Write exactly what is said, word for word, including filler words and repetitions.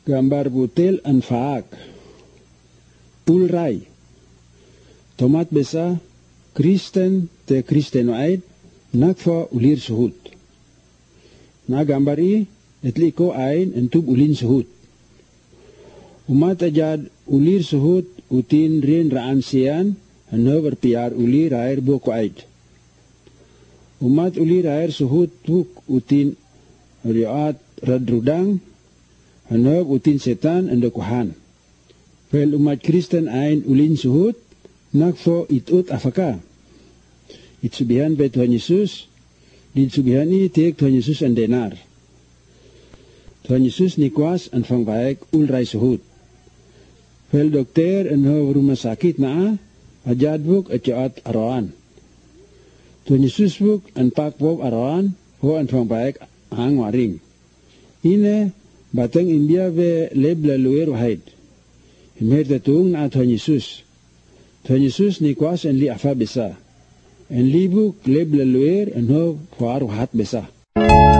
Gambar butil an faak. Ulray. Tomat besa Kristen te Kristenoid nakfa ulir suhut. Na gambar i etliko ain entub ulin suhut. Umat ajad ulir suhut utin rin raan sian hano berpiar ulir air buko aid. Umat ulir air suhut buk utin riat radrudang hano utin setan endokuhan. Fel umat Kristen ain ulin suhut nakfo itut afaka. Itsubihan be Tuhan Yesus, ditsubihan i tiek Tuhan Yesus an denar. Tuhan Yesus nikwas an fang baik ulray suhut. Fel dokter an ho rumah sakit na ajad buk acaat arawan. Tuhan Yesus buk an pak bob arawan ho an fang baik ang waring. Ine batang India be leb laluer wahid. Himher tatung na Tuhan Yesus. Tuhan Yesus nikwas an li afa besa. En libuk leb laluer en ho fuar wahat besa.